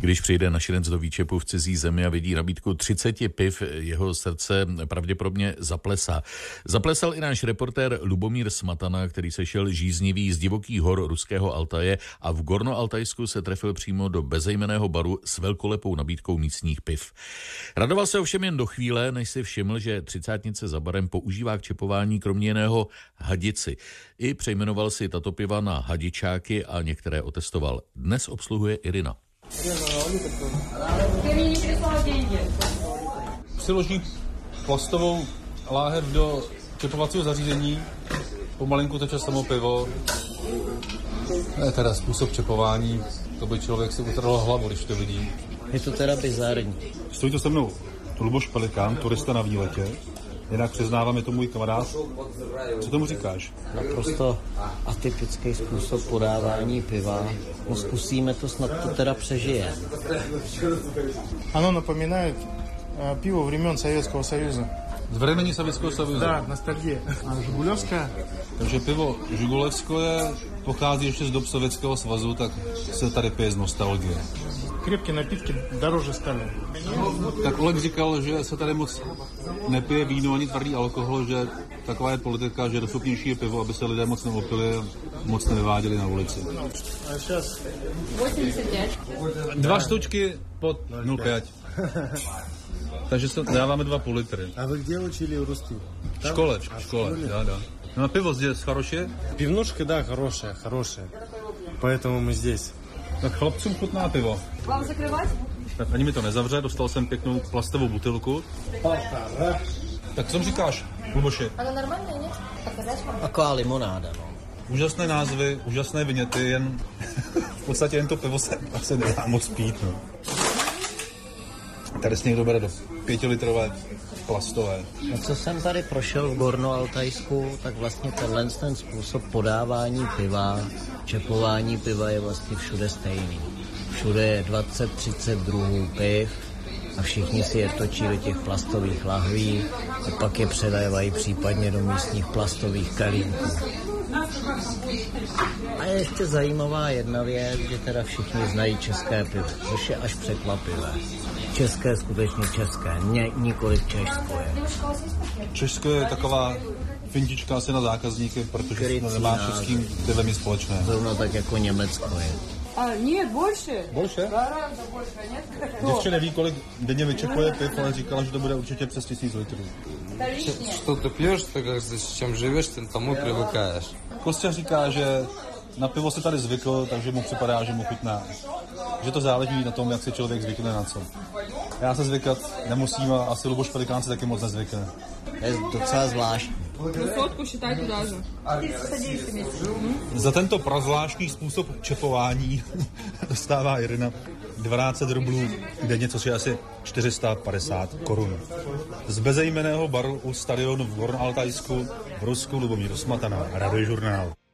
Když přijde na Širenc do výčepu v cizí zemi a vidí nabídku 30 piv, jeho srdce pravděpodobně zaplesá. Zaplesal i náš reportér Lubomír Smatana, který se šel žíznivý z divokých hor ruského Altaje a v Gorno-Altajsku se trefil přímo do bezejmenného baru s velkolepou nabídkou místních piv. Radoval se ovšem jen do chvíle, než si všiml, že třicátnice za barem používá k čepování kromě jiného hadici. I přejmenoval si tato piva na hadičáky a některé otestoval. Dnes obsluhuje Irina. Přiloží plastovou láhev do čepovacího zařízení, pomalinku teče samo pivo. To je teda způsob čepování, to by člověk si utrhl hlavu, když to vidí. Je to teda bizarní. Stojí to se mnou Luboš Pelikán, turista na výletě. Jinak přiznávám, je to můj kamarád. Co tomu říkáš? Naprosto atypický způsob podávání piva. No zkusíme to, snad to teda přežije. Оно напоминает пиво времен Советского Союза. Z времени Sovětského svazu. Да, ностальгия. А жигулевское? Takže pivo žigulevské pochází ještě z dob Sovětského svazu, tak se tady pije z nostalgie. Крепкие напитки дороже стали. Tak Oleg říkal, že se tady moc nepije víno ani tvrdý alkohol, že taková je politika, že dostupnější je pivo, aby se lidé moc neopili a moc nevyváděli na ulici. А сейчас 85. 2 štučky pod 0,5. Takže se dáváme 2,5 litry. А вы где учили русский? V škole, да. No a pivo здесь хорошее? Пивнушка, да, хорошая. Поэтому мы здесь. Tak chlapcům chutná pivo. Вам закрывать? Tak ani mi to nezavře, dostal jsem pěknou plastovou butelku. Tak co říkáš, Luboši? Оно нормальное, нет? Показать вам? Taková limonáda, no. Úžasné názvy, úžasné viněty, jen v podstatě jen to pivo se asi nedá moc pít. No. Tady si někdo bere do 5litrové plastové. No, co jsem tady prošel v Gorno-Altajsku, tak vlastně ten způsob podávání piva, čepování piva je vlastně všude stejný. Všude je 20-30 druhů piv a všichni si je točí do těch plastových lahví a pak je předávají případně do místních plastových kelímků. A je ještě zajímavá jedna věc, že teda všichni znají české pivo, což je až překvapivé. České, skutečně české, nikoliv Česko je. Česko je taková fintička asi na zákazníky, protože to nemá českým pivem nic společného. Zrovna tak jako Německo je. Нет, больше. Больше? Гораздо больше, нет? Děvče neví, kolik denně vyčepuje piv, ale říkala, že to bude určitě přes 1000 litrů. Что ты пьешь, ты как с чем живешь, ты тому привыкаешь. Kostя říká, že na pivo se tady zvykl, takže mu připadá, že mu chutná. Že to záleží na tom, jak se člověk zvykne na co. Já se zvykat nemusím a asi Luboš Pelikán se taky moc nezvykne. Je docela zvláštní. 100 считай туда же. Za tento prazvláštní způsob čepování dostává Irina 12 rublů denně, což je asi 450 korun. Z bezejmenného baru u stadionu v Gorno-Altajsku v Rusku Lubomír Smatana, Radiožurnál.